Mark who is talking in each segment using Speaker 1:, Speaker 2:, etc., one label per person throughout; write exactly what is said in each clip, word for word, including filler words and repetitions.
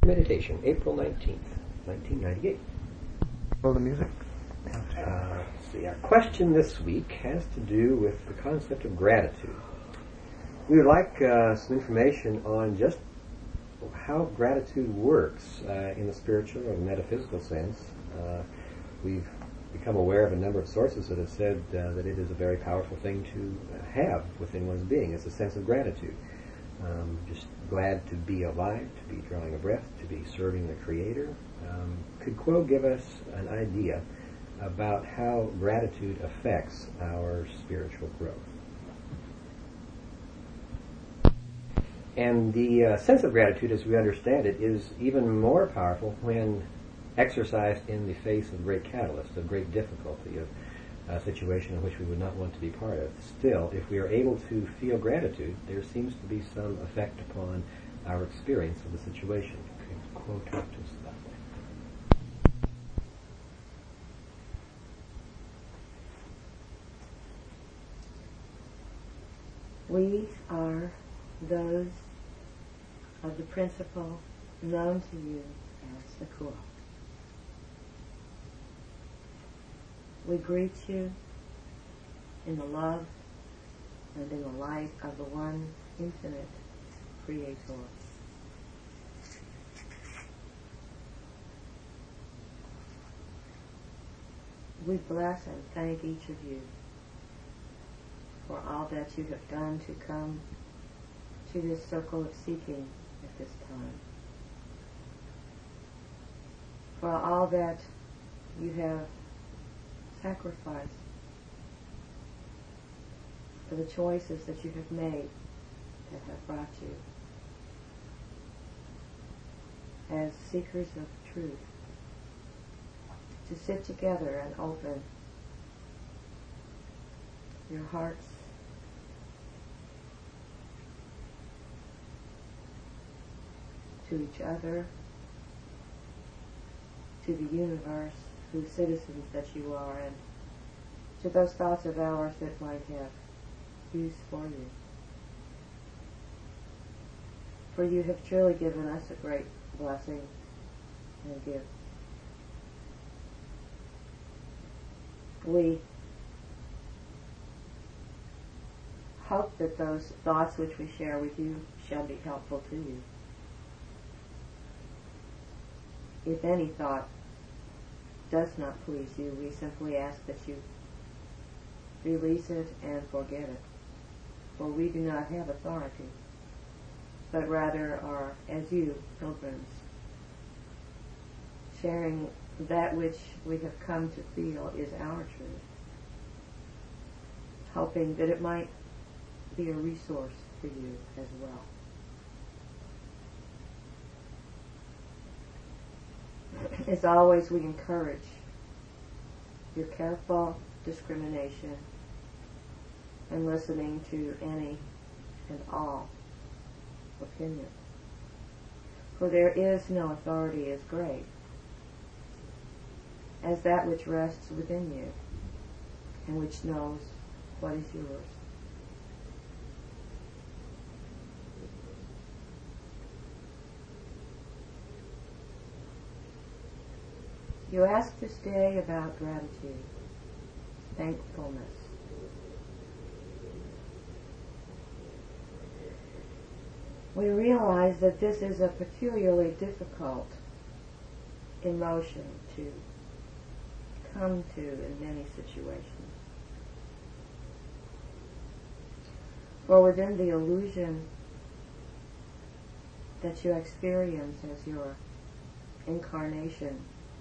Speaker 1: Meditation, April nineteenth, nineteen ninety-eight.
Speaker 2: Roll the music.
Speaker 1: Uh, let's see, our question this week has to do with the concept of gratitude. We would like uh, some information on just how gratitude works uh, in the spiritual or the metaphysical sense. Uh, we've become aware of a number of sources that have said uh, that it is a very powerful thing to have within one's being. It's a sense of gratitude. Um, just glad to be alive, to be drawing a breath, to be serving the Creator. Um, could Quo give us an idea about how gratitude affects our spiritual growth? And the uh, sense of gratitude, as we understand it, is even more powerful when exercised in the face of great catalyst, of great difficulty, of a situation in which we would not want to be part of. Still, if we are able to feel gratitude, there seems to be some effect upon our experience of the situation. Could Quo talk to us about that?
Speaker 3: We are those of the principle known to you as the Quo. We greet you in the love and in the light of the one infinite Creator. We bless and thank each of you for all that you have done to come to this circle of seeking at this time. For all that you have sacrificed, for the choices that you have made that have brought you as seekers of truth to sit together and open your hearts to each other, to the universe, whose citizens that you are, and to those thoughts of ours that might have use for you. For you have truly given us a great blessing and gift. We hope that those thoughts which we share with you shall be helpful to you. If any thought does not please you, we simply ask that you release it and forget it. For we do not have authority, but rather are, as you, pilgrims, sharing that which we have come to feel is our truth, hoping that it might be a resource for you as well. As always, we encourage your careful discrimination and listening to any and all opinion. For there is no authority as great as that which rests within you and which knows what is yours. You asked this day about gratitude, thankfulness. We realize that this is a peculiarly difficult emotion to come to in many situations. For within the illusion that you experience as your incarnation,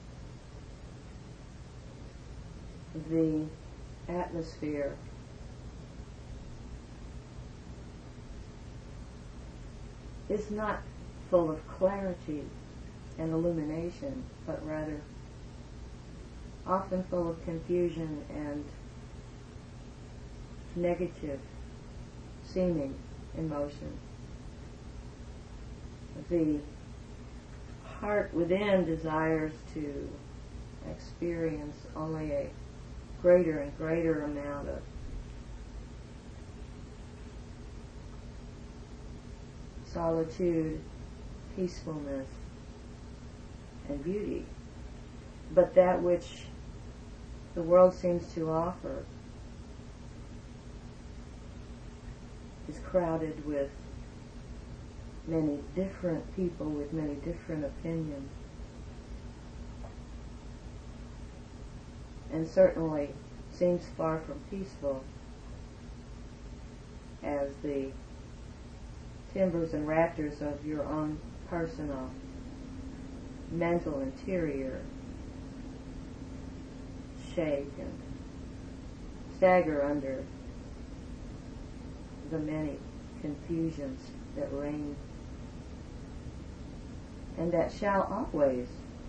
Speaker 3: the atmosphere is not full of clarity and illumination, but rather often full of confusion and negative seeming emotion. The heart within desires to experience only a greater and greater amount of solitude, peacefulness, and beauty. But that which the world seems to offer is crowded with many different people with many different opinions. And certainly seems far from peaceful as the timbers and rafters of your own personal mental interior shake and stagger under the many confusions that reign and that shall always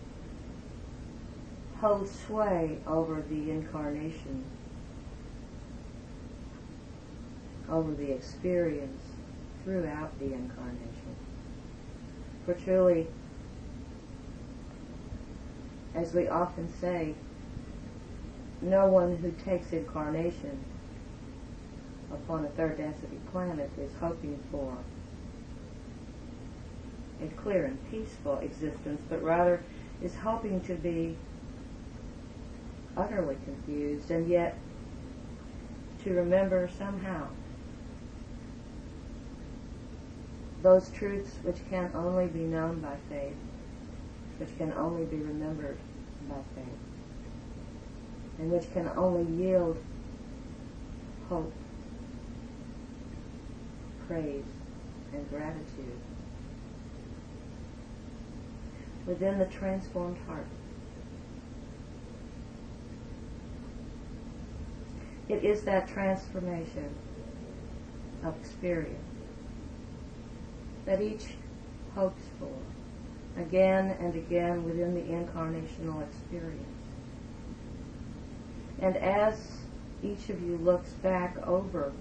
Speaker 3: hold sway over the incarnation, over the experience throughout the incarnation. For truly, as we often say, no one who takes incarnation upon a third density planet is hoping for a clear and peaceful existence, but rather is hoping to be utterly confused and yet to remember somehow those truths which can only be known by faith, which can only be remembered by faith, and which can only yield hope, praise, and gratitude within the transformed heart. It is that transformation of experience that each hopes for again and again within the incarnational experience. And as each of you looks back over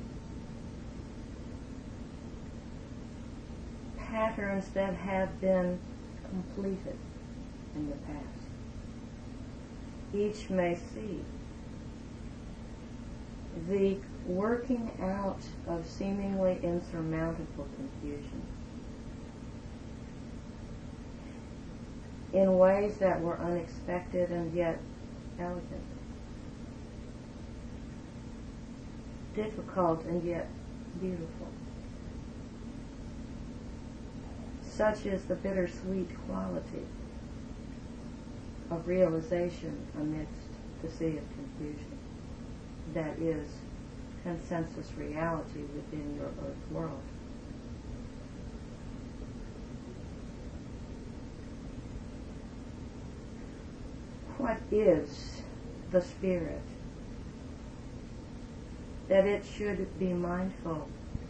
Speaker 3: patterns that have been completed in the past, each may see the working out of seemingly insurmountable confusion in ways that were unexpected and yet elegant, difficult and yet beautiful. Such is the bittersweet quality of realization amidst the sea of confusion that is consensus reality within your earth world. What is the spirit that it should be mindful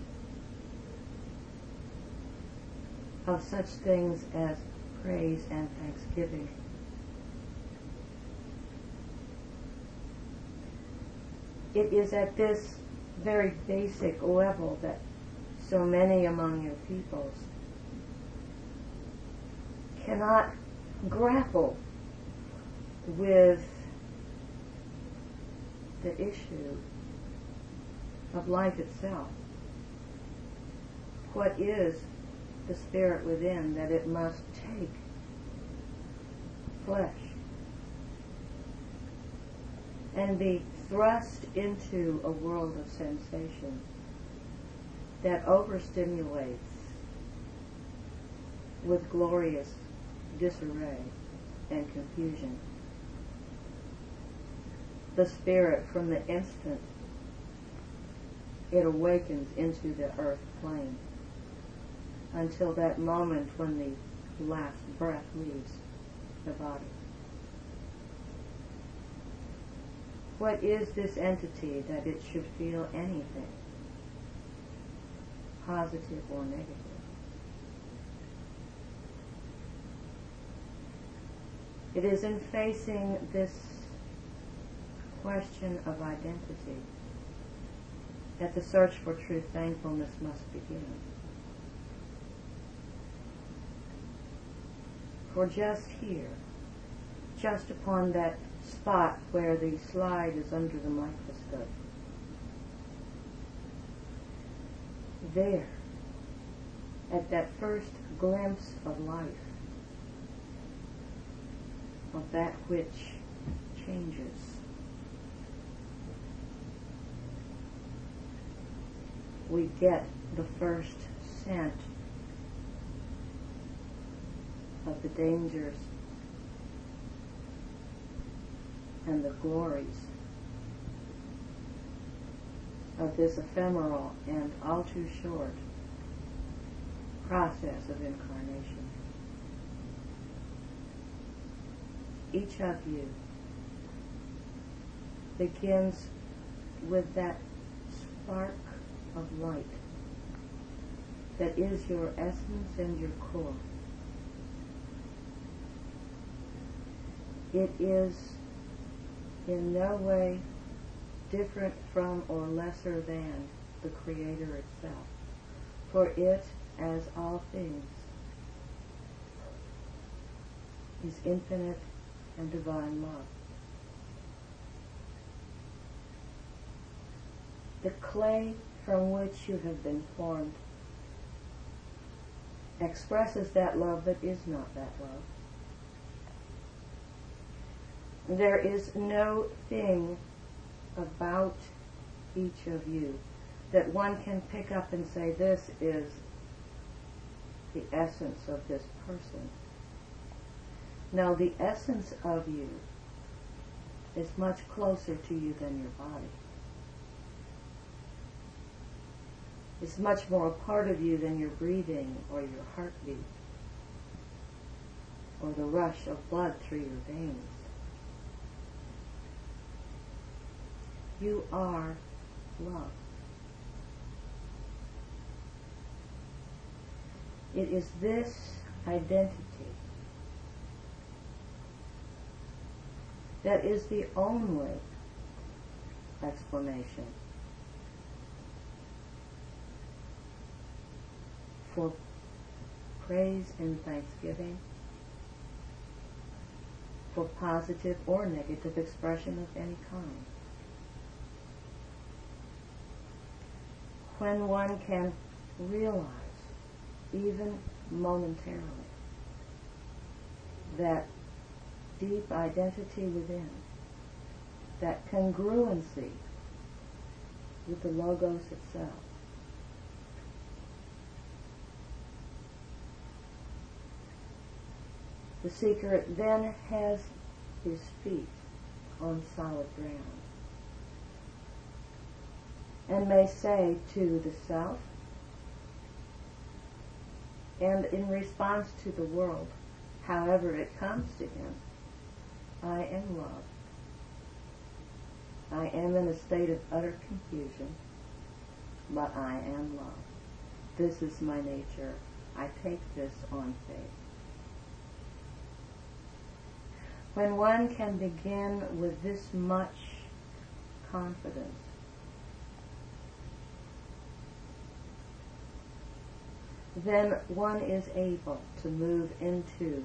Speaker 3: of such things as praise and thanksgiving? It is at this very basic level that so many among your peoples cannot grapple with the issue of life itself. What is the spirit within that it must take flesh and be thrust into a world of sensation that overstimulates with glorious disarray and confusion the spirit from the instant it awakens into the earth plane until that moment when the last breath leaves the body. What is this entity that it should feel anything, positive or negative? It is in facing this question of identity that the search for true thankfulness must begin. For just here, just upon that spot where the slide is under the microscope, there, at that first glimpse of life, of that which changes. We get the first scent of the dangers and the glories of this ephemeral and all too short process of incarnation. Each of you begins with that spark of light that is your essence and your core. It is in no way different from or lesser than the Creator itself, for it, as all things, is infinite and divine love. The clay from which you have been formed expresses that love that is not that love. There is no thing about each of you that one can pick up and say, this is the essence of this person. No, the essence of you is much closer to you than your body. It's much more a part of you than your breathing or your heartbeat or the rush of blood through your veins. You are love. It is this identity that is the only explanation for praise and thanksgiving, for positive or negative expression of any kind. When one can realize, even momentarily, that deep identity within, that congruency with the Logos itself, the seeker then has his feet on solid ground and may say to the self, and in response to the world, however it comes to him, I am love. I am in a state of utter confusion, but I am love. This is my nature. I take this on faith. When one can begin with this much confidence, then one is able to move into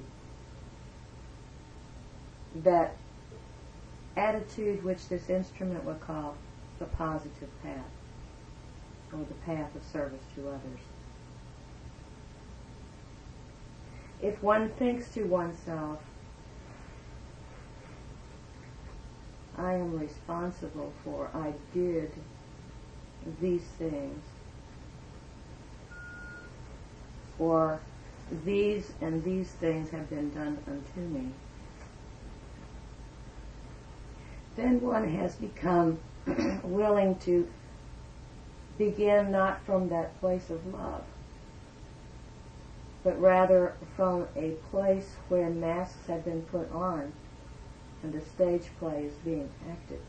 Speaker 3: that attitude which this instrument would call the positive path, or the path of service to others. If one thinks to oneself, I am responsible for, I did these things, or these and these things have been done unto me, then one has become willing to begin not from that place of love, but rather from a place where masks have been put on and the stage play is being acted.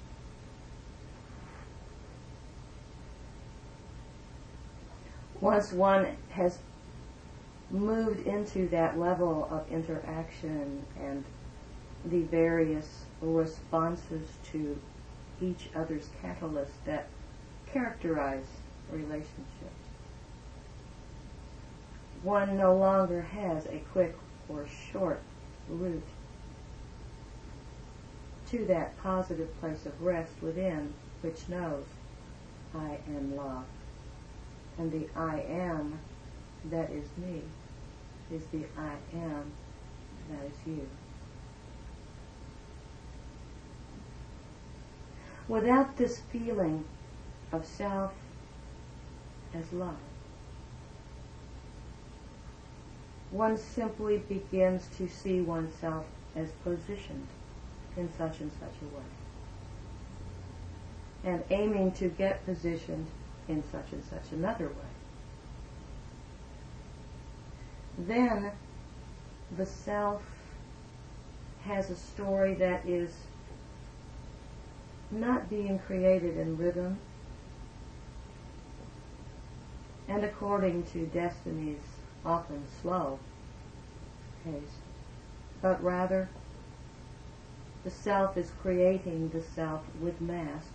Speaker 3: Once one has moved into that level of interaction and the various responses to each other's catalysts that characterize relationships, one no longer has a quick or short route to that positive place of rest within which knows I am love. And the I am that is me is the I am that is you. Without this feeling of self as love, one simply begins to see oneself as positioned in such and such a way, and aiming to get positioned in such and such another way. Then the self has a story that is not being created in rhythm and according to destiny's often slow pace, but rather the self is creating the self with masks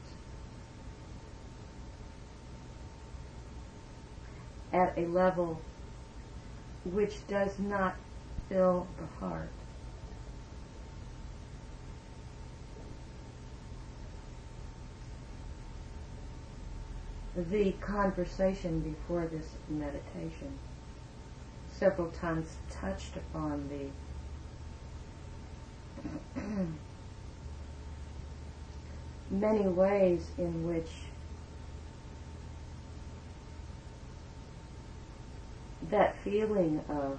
Speaker 3: at a level which does not fill the heart. The conversation before this meditation several times touched upon the many ways in which that feeling of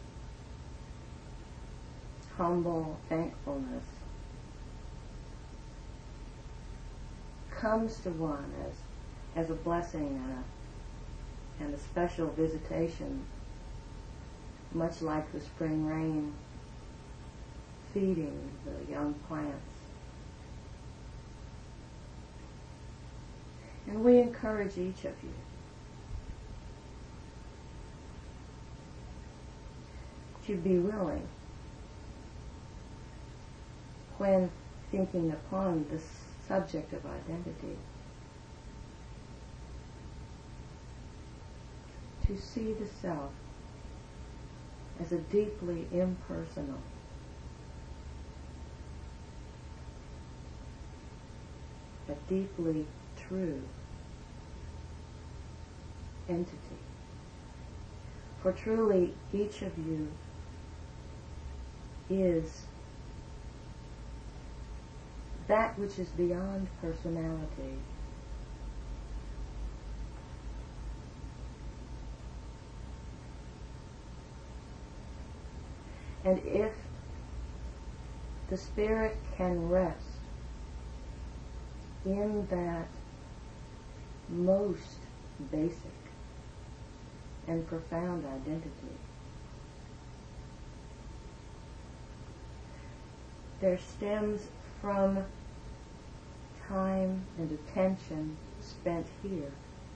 Speaker 3: humble thankfulness comes to one as as a blessing and a, and a special visitation, much like the spring rain feeding the young plants. And we encourage each of you to be willing, when thinking upon the subject of identity, to see the self as a deeply impersonal, a deeply true entity. For truly each of you is that which is beyond personality. And if the spirit can rest in that most basic and profound identity, there stems from time and attention spent here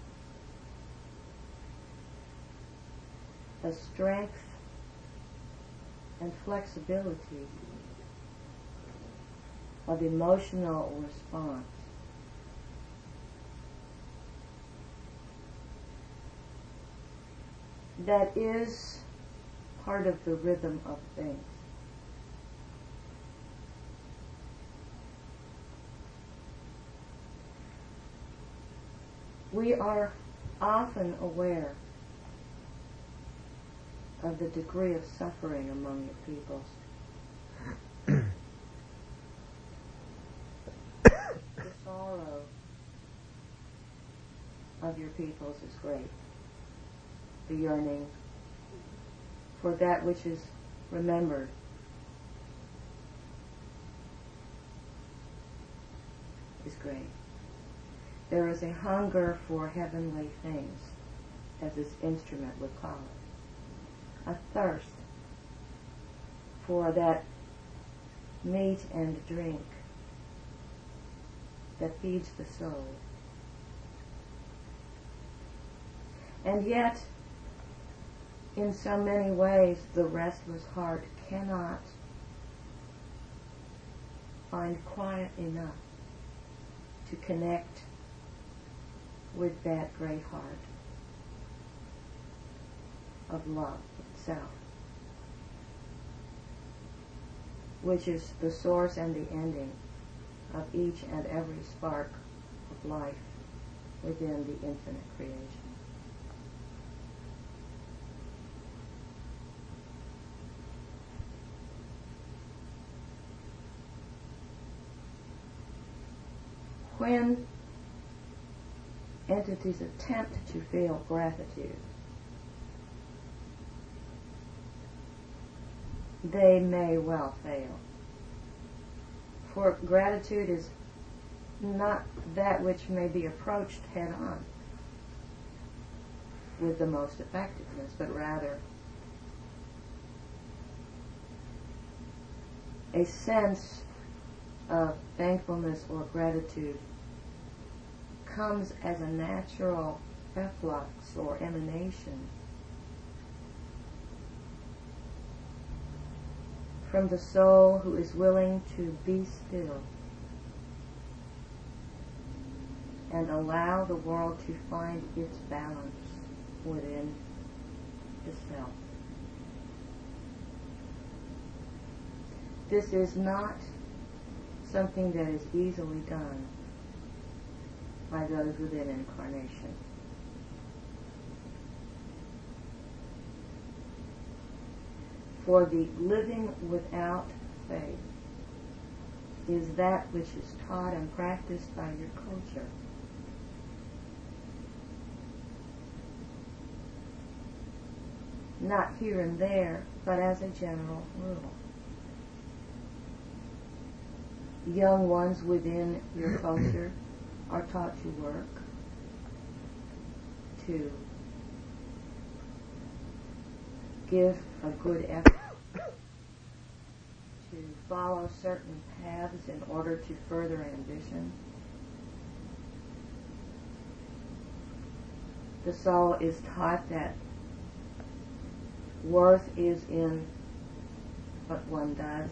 Speaker 3: a strength and flexibility of emotional response that is part of the rhythm of things. We are often aware of the degree of suffering among your peoples. The sorrow of your peoples is great. The yearning for that which is remembered is great. There is a hunger for heavenly things, as this instrument would call it. A thirst for that meat and drink that feeds the soul. And yet, in so many ways, the restless heart cannot find quiet enough to connect with that great heart of love itself, which is the source and the ending of each and every spark of life within the infinite creation. when entities attempt to feel gratitude, they may well fail. For gratitude is not that which may be approached head on with the most effectiveness, but rather a sense of thankfulness or gratitude comes as a natural efflux or emanation from the soul who is willing to be still and allow the world to find its balance within the self. This is not something that is easily done by those within incarnation. For the living without faith is that which is taught and practiced by your culture. Not here and there, but as a general rule. Young ones within your culture are taught to work, to give a good effort, to follow certain paths in order to further ambition. The soul is taught that worth is in what one does.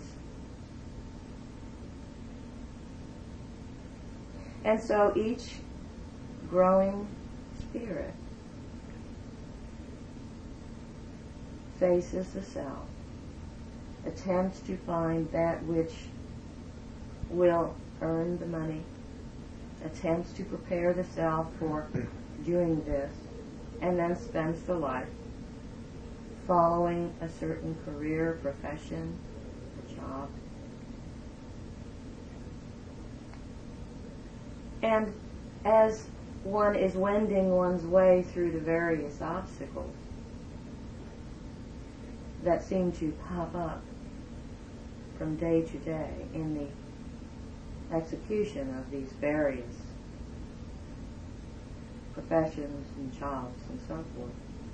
Speaker 3: And so each growing spirit faces the self, attempts to find that which will earn the money, attempts to prepare the self for doing this, and then spends the life following a certain career, profession, or job. And as one is wending one's way through the various obstacles that seem to pop up from day to day in the execution of these various professions and jobs and so forth,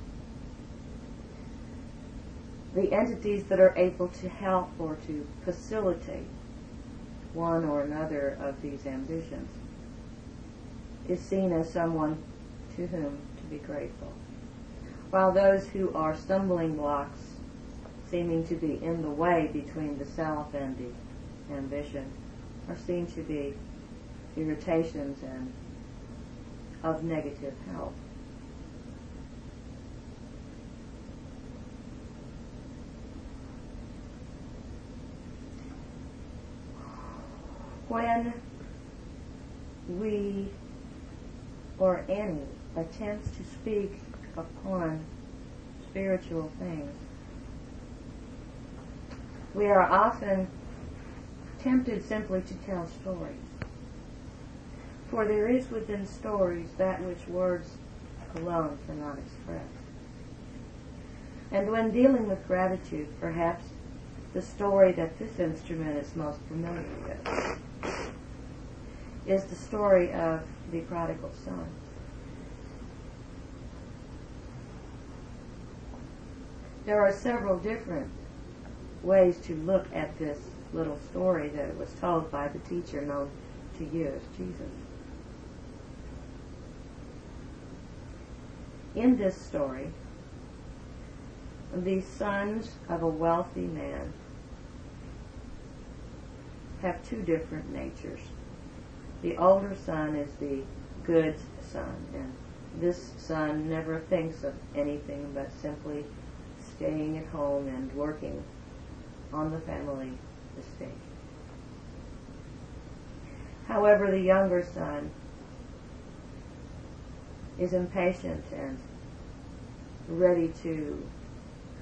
Speaker 3: the entities that are able to help or to facilitate one or another of these ambitions is seen as someone to whom to be grateful, while those who are stumbling blocks, seeming to be in the way between the self and the ambition, are seen to be irritations and of negative help. When we or any attempts to speak upon spiritual things, we are often tempted simply to tell stories. For there is within stories that which words alone cannot express. And when dealing with gratitude, perhaps the story that this instrument is most familiar with is the story of the prodigal son. There are several different ways to look at this little story that was told by the teacher known to you as Jesus. In this story, the sons of a wealthy man have two different natures. The older son is the good son, and this son never thinks of anything but simply staying at home and working on the family estate. However, the younger son is impatient and ready to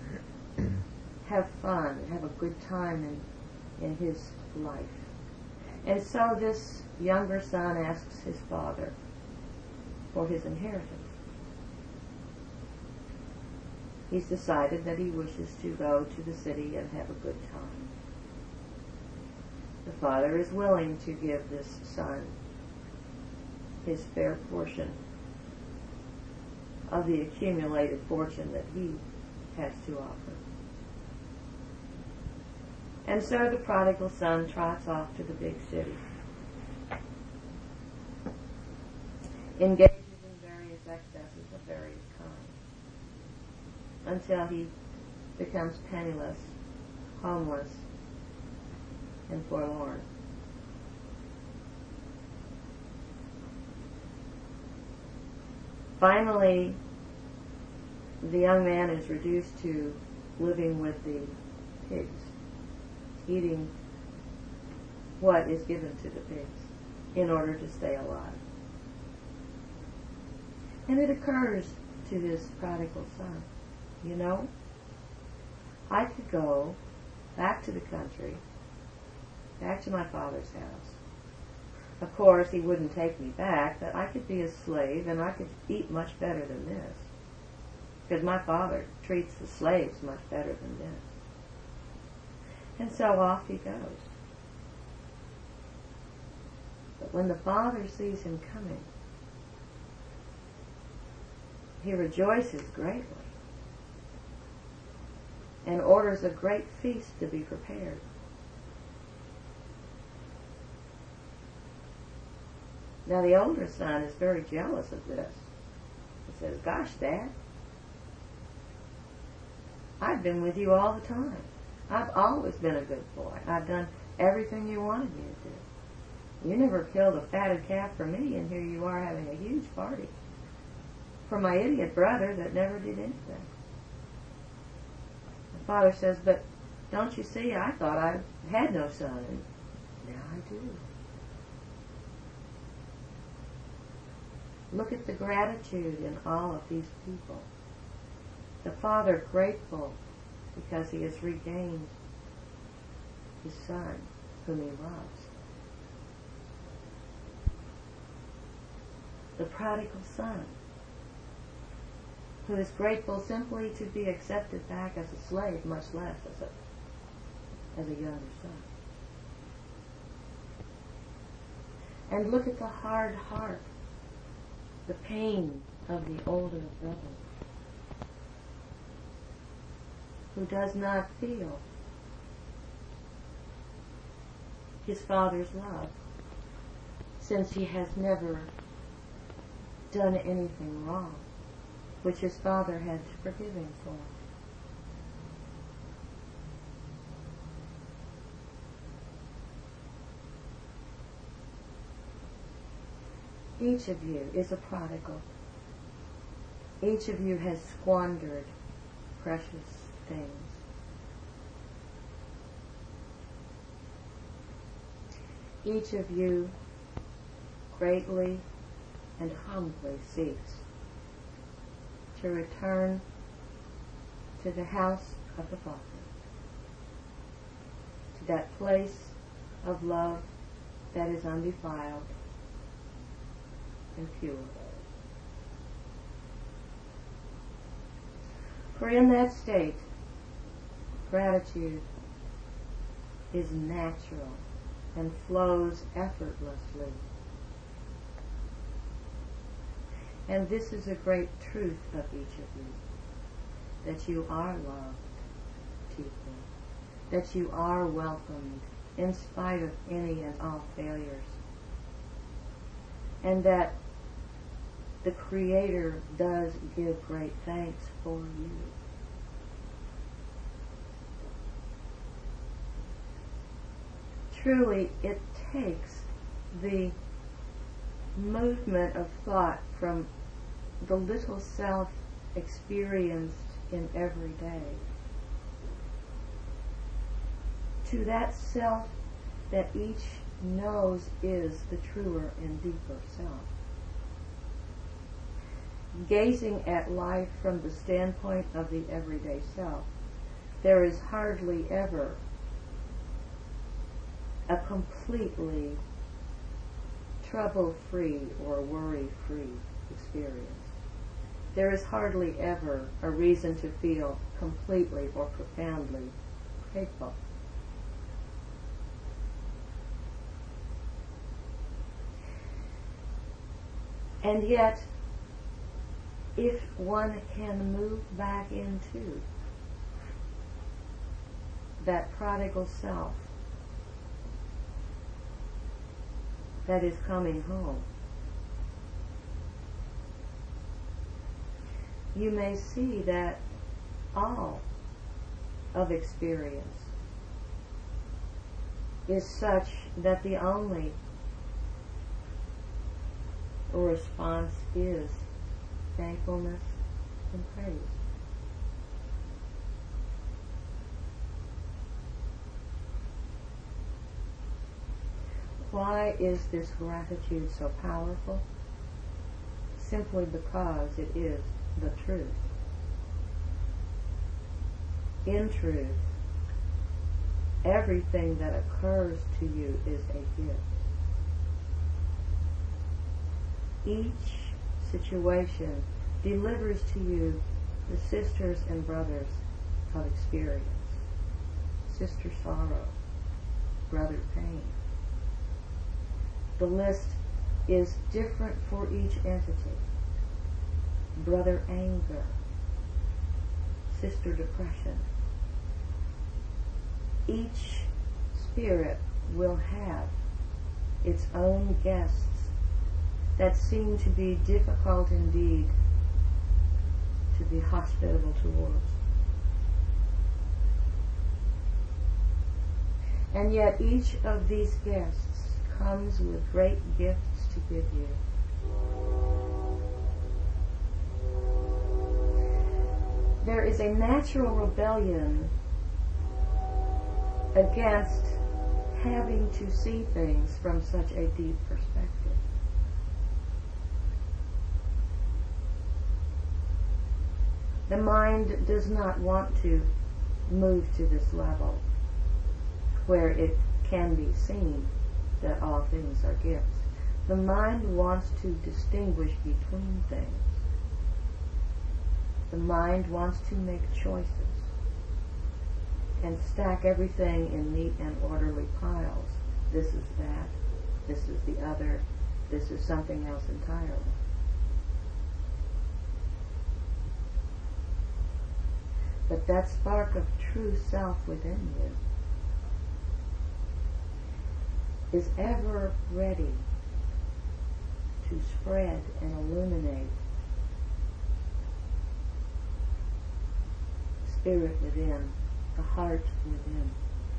Speaker 3: have fun, have a good time in, in his life. And so this younger son asks his father for his inheritance. He's decided that he wishes to go to the city and have a good time. The father is willing to give this son his fair portion of the accumulated fortune that he has to offer. And so the prodigal son trots off to the big city, engages in various excesses of various kinds, until he becomes penniless, homeless, and forlorn. Finally, the young man is reduced to living with the pigs, eating what is given to the pigs in order to stay alive. And it occurs to this prodigal son, you know, I could go back to the country, back to my father's house. Of course, he wouldn't take me back, but I could be a slave and I could eat much better than this. Because my father treats the slaves much better than this. And so off he goes. But when the father sees him coming, he rejoices greatly and orders a great feast to be prepared. Now the older son is very jealous of this. He says, gosh, Dad, I've been with you all the time. I've always been a good boy. I've done everything you wanted me to do. You never killed a fatted calf for me, and here you are having a huge party for my idiot brother that never did anything. The father says, but don't you see, I thought I had no son, and now I do. Look at the gratitude in all of these people. The father grateful because he has regained his son whom he loves. The prodigal son who is grateful simply to be accepted back as a slave, much less as a, as a younger son. And look at the hard heart, the pain of the older brother, who does not feel his father's love, since he has never done anything wrong, which his father had to forgive him for. Each of you is a prodigal. Each of you has squandered precious things. Each of you greatly and humbly seeks to return to the house of the Father, to that place of love that is undefiled and pure. For in that state, gratitude is natural and flows effortlessly. And this is a great truth of each of you, that you are loved people, that you are welcomed in spite of any and all failures, and that the Creator does give great thanks for you. Truly, it takes the movement of thought from the little self experienced in every day to that self that each knows is the truer and deeper self. Gazing at life from the standpoint of the everyday self, there is hardly ever a completely trouble-free or worry-free experience. There is hardly ever a reason to feel completely or profoundly grateful. And yet, if one can move back into that prodigal self that is coming home, you may see that all of experience is such that the only response is thankfulness and praise. Why is this gratitude so powerful? Simply because it is the truth. In truth, everything that occurs to you is a gift. Each situation delivers to you the sisters and brothers of experience. Sister sorrow, brother pain. The list is different for each entity. Brother anger, sister depression. Each spirit will have its own guests that seem to be difficult indeed to be hospitable towards. And yet each of these guests comes with great gifts to give you. There is a natural rebellion against having to see things from such a deep perspective. The mind does not want to move to this level where it can be seen that all things are gifts. The mind wants to distinguish between things. The mind wants to make choices and stack everything in neat and orderly piles. This is that, this is the other, this is something else entirely. But that spark of true self within you is ever ready to spread and illuminate spirit within, the heart within.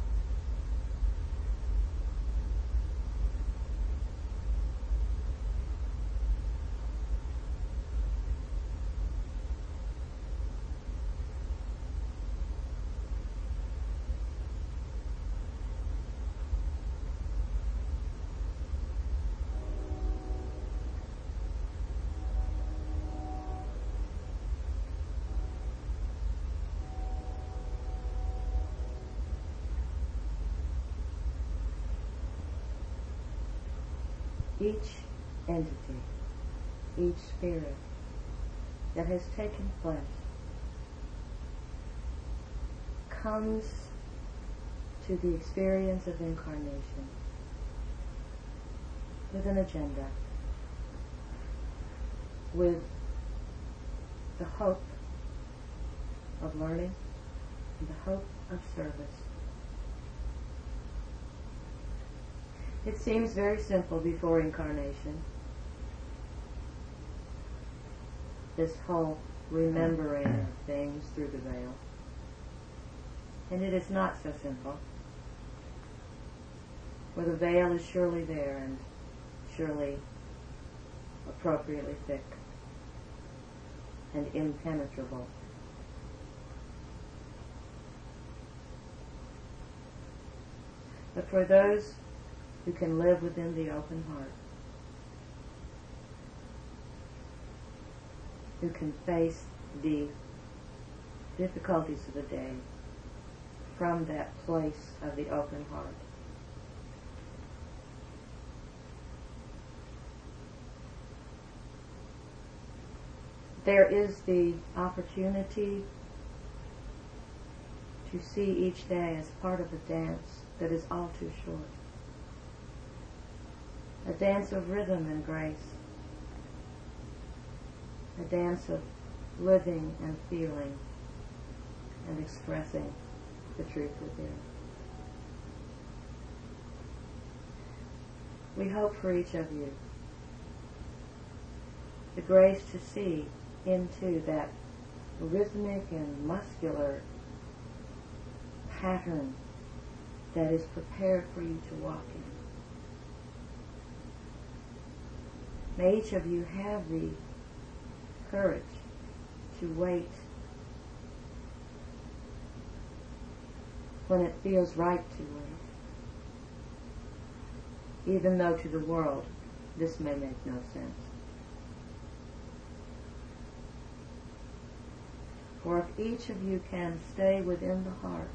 Speaker 3: Each entity, each spirit that has taken flesh comes to the experience of incarnation with an agenda, with the hope of learning and the hope of service. It seems very simple before incarnation. This whole remembering things through the veil. And it is not so simple. For the veil is surely there and surely appropriately thick and impenetrable. But for those who can live within the open heart, who can face the difficulties of the day from that place of the open heart, there is the opportunity to see each day as part of a dance that is all too short. A dance of rhythm and grace. A dance of living and feeling and expressing the truth within. We hope for each of you the grace to see into that rhythmic and muscular pattern that is prepared for you to walk in. May each of you have the courage to wait when it feels right to wait, even though to the world this may make no sense. For if each of you can stay within the heart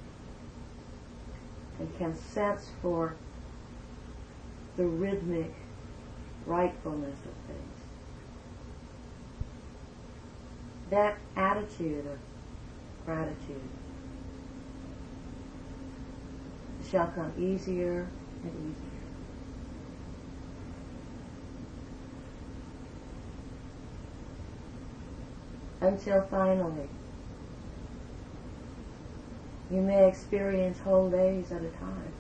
Speaker 3: and can sense for the rhythmic rightfulness of things, that attitude of gratitude shall come easier and easier. Until finally you may experience whole days at a time.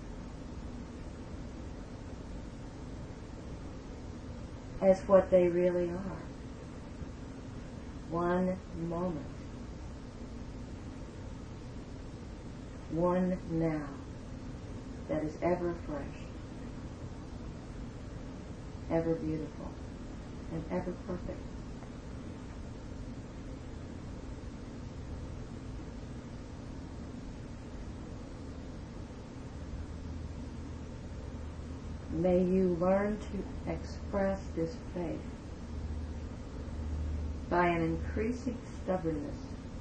Speaker 3: As what they really are. One moment. One now that is ever fresh, ever beautiful, and ever perfect. May you learn to express this faith by an increasing stubbornness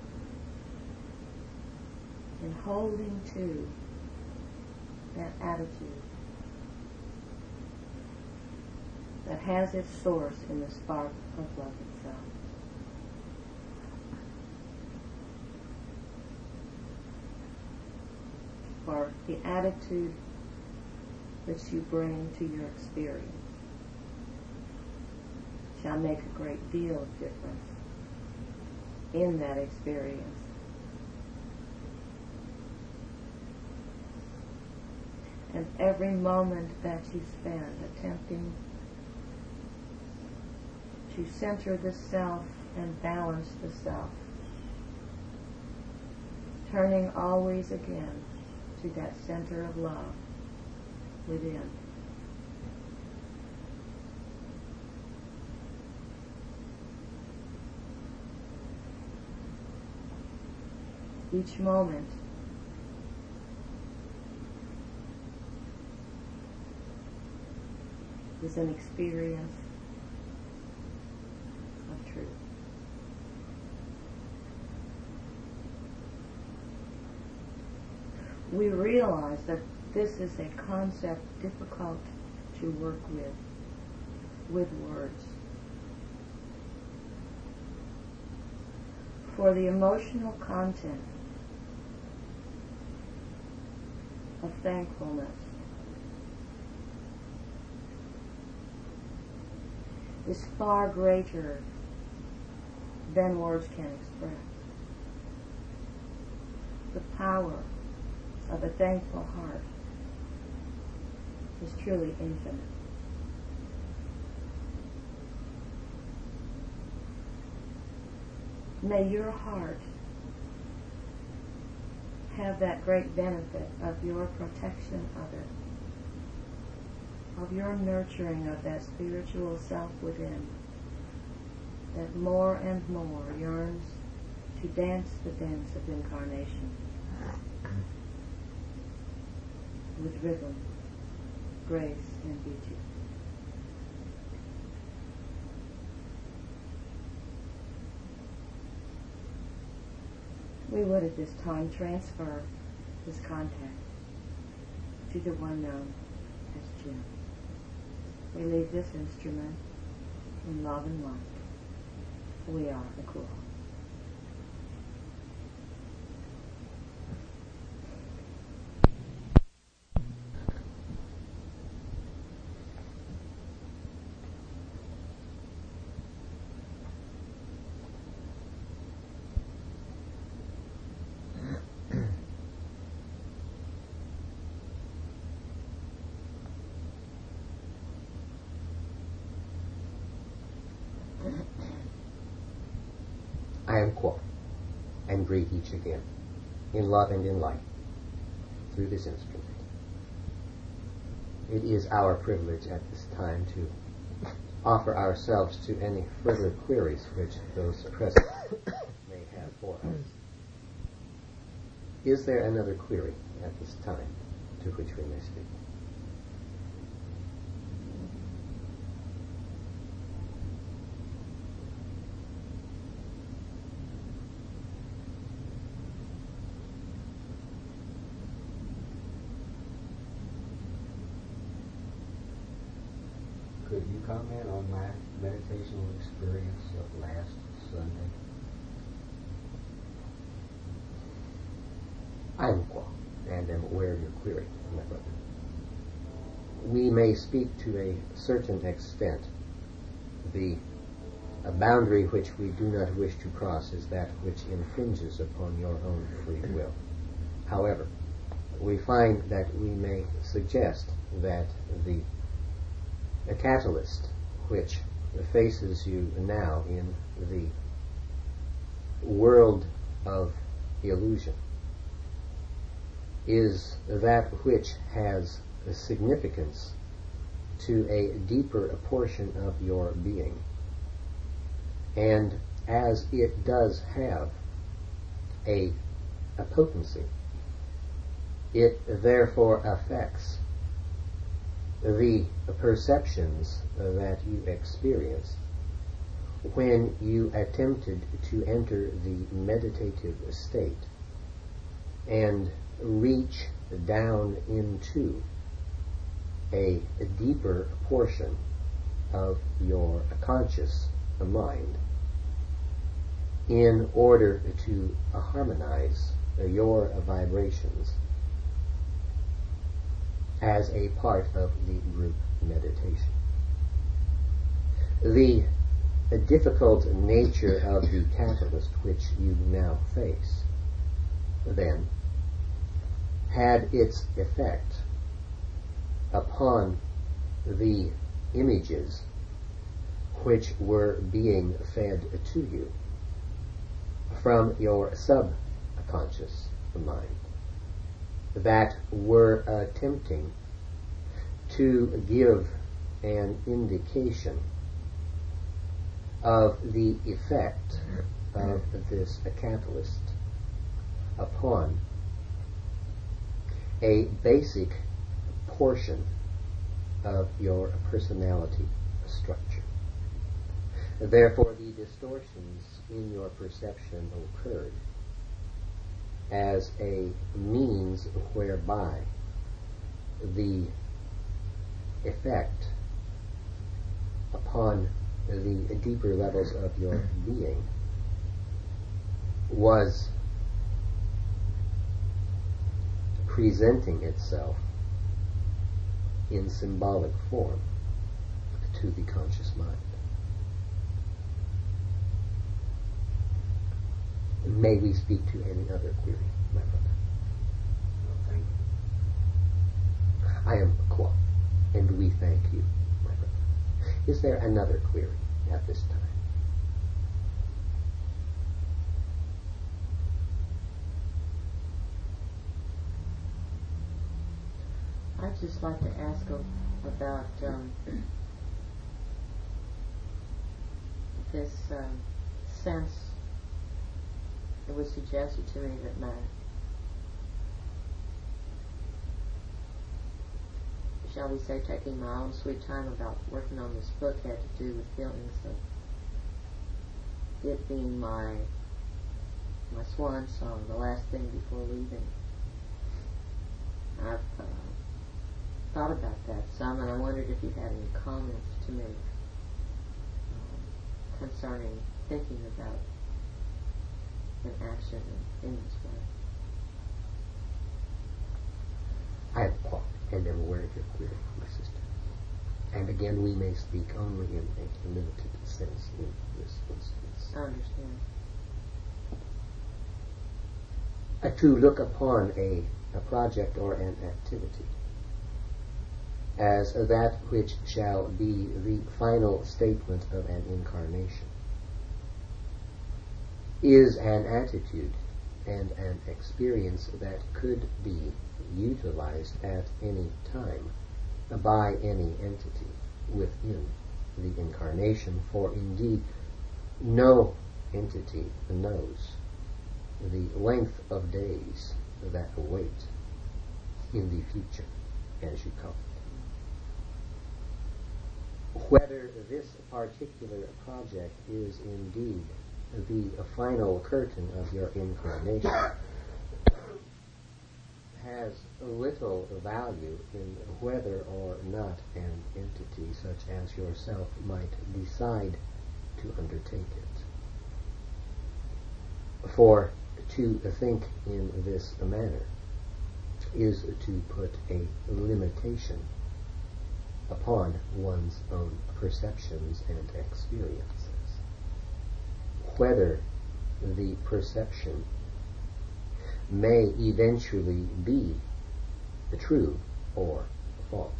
Speaker 3: in holding to that attitude that has its source in the spark of love itself. For the attitude that you bring to your experience shall make a great deal of difference in that experience. And every moment that you spend attempting to center the self and balance the self, turning always again to that center of love within. Each moment is an experience of truth. We realize that this is a concept difficult to work with, with words. For the emotional content of thankfulness is far greater than words can express. The power of a thankful heart is truly infinite. May your heart have that great benefit of your protection of it, of your nurturing of that spiritual self within, that more and more yearns to dance the dance of incarnation with rhythm, grace, and beauty. We would at this time transfer this contact to the one known as Jim. We leave this instrument in love and light. we are the cool.
Speaker 4: I am Qua, and breathe each again, in love and in light, through this instrument. It is our privilege at this time to offer ourselves to any further queries which those present may have for us. Is there another query at this time to which we may speak?
Speaker 5: Could you comment on my meditational experience of last Sunday?
Speaker 4: I am Qua, and am aware of your query, my brother. We may speak to a certain extent. The a boundary which we do not wish to cross is that which infringes upon your own free will. However, we find that we may suggest that the a catalyst which faces you now in the world of illusion is that which has a significance to a deeper portion of your being. And as it does have a, a potency, it therefore affects the perceptions that you experienced when you attempted to enter the meditative state and reach down into a, a deeper portion of your conscious mind in order to harmonize your vibrations as a part of the group meditation. The, the difficult nature of the catalyst which you now face, then, had its effect upon the images which were being fed to you from your subconscious mind, that were attempting to give an indication of the effect of this catalyst upon a basic portion of your personality structure. Therefore, the distortions in your perception occurred as a means whereby the effect upon the deeper levels of your being was presenting itself in symbolic form to the conscious mind. May we speak to any other query, my brother?
Speaker 5: No, thank you.
Speaker 4: I am Qua, and we thank you, my brother. Is there another query at this time?
Speaker 3: I'd just like to ask a, about um, this um, sense that was suggested to me that my, shall we say, taking my own sweet time about working on this book had to do with feelings of it being my my swan song, the last thing before leaving. I've uh, thought about that some, and I wondered if you had any comments to make um, concerning thinking about an action in, in this way.
Speaker 4: I have caught and am aware of your query, my sister. And again, we may speak only in a limited sense in this instance.
Speaker 3: I understand.
Speaker 4: Uh, to look upon a, a project or an activity as that which shall be the final statement of an incarnation is an attitude and an experience that could be utilized at any time by any entity within the incarnation, for indeed no entity knows the length of days that await in the future, as you call it. Whether this particular project is indeed the final curtain of your incarnation has little value in whether or not an entity such as yourself might decide to undertake it. For to think in this manner is to put a limitation upon one's own perceptions and experiences. Whether the perception may eventually be true or false.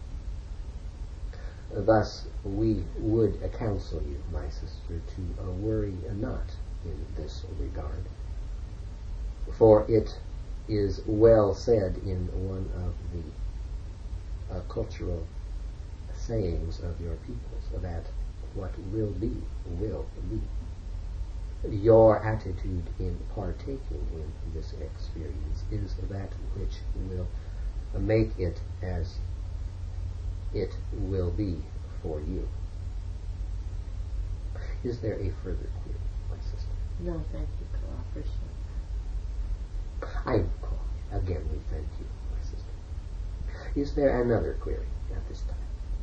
Speaker 4: Thus, we would counsel you, my sister, to uh, worry not in this regard, for it is well said in one of the uh, cultural sayings of your peoples that what will be, will be. Your attitude in partaking in this experience is that which will make it as it will be for you. Is there a further query, my sister?
Speaker 3: No, thank you, Carl. I appreciate that.
Speaker 4: I call. Again, we thank you, my sister. Is there another query at this time?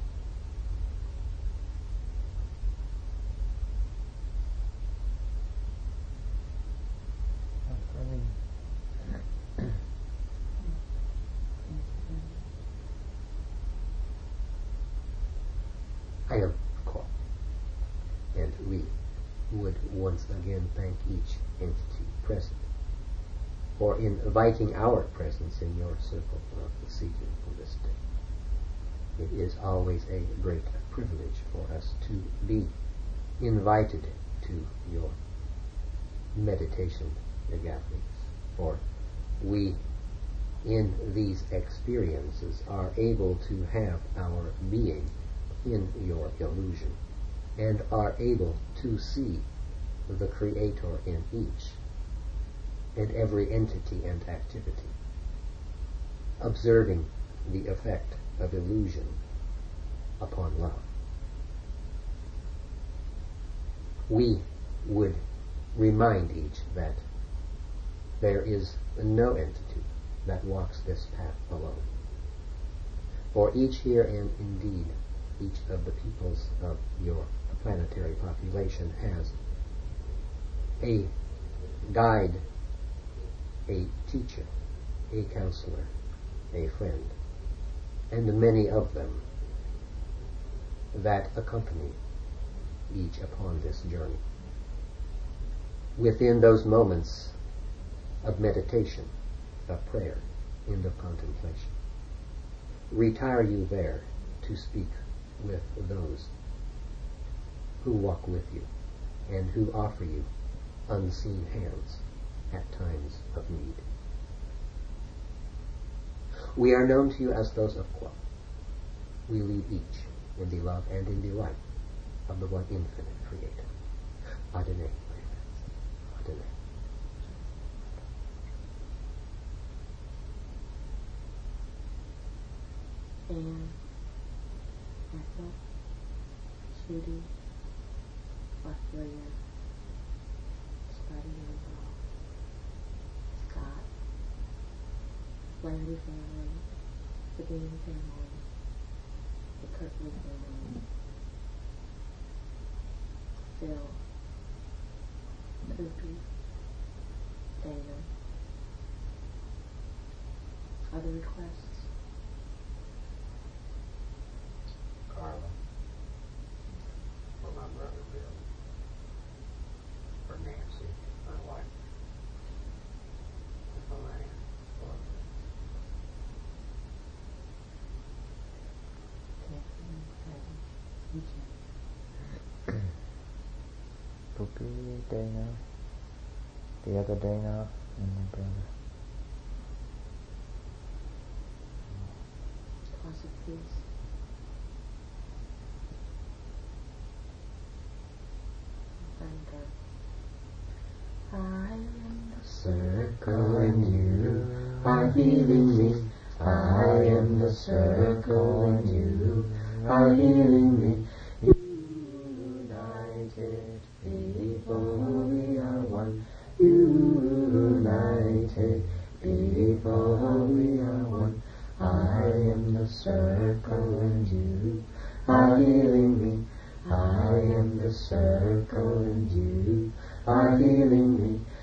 Speaker 4: I have called, and we would once again thank each entity present for inviting our presence in your circle of the seeking on this day. It is always a great privilege for us to be invited to your meditation gatherings, for we in these experiences are able to have our being in your illusion and are able to see the Creator in each and every entity and activity, observing the effect of illusion upon love. We would remind each that there is no entity that walks this path alone. For each here, and indeed each of the peoples of your planetary population, has a guide, a teacher, a counselor, a friend, and many of them that accompany each upon this journey. Within those moments of meditation, of prayer, and of contemplation, retire you there to speak with those who walk with you and who offer you unseen hands at times of need. We are known to you as those of Kwa. We lead each in the love and in the light of the one infinite Creator. Adonai, my friends. Adonai.
Speaker 3: And Ethel, Judy, Ophelia, Spuddy Ambrose, Scott, Flannery family, the Dean family, the Kirkley family, Phil, Suki, Dana. Other requests?
Speaker 5: Carla. For my brother Bill. For Nancy, my wife. And for Lane.
Speaker 2: Puppy, Dana, the other Dana, and my brother.
Speaker 3: Cause of peace. Thank God. I am the
Speaker 4: Circle and you are healing me. I am the circle and you are healing me. United people, we are one. United people, we are one. I am the circle and you are healing me. I am the circle and you are healing me.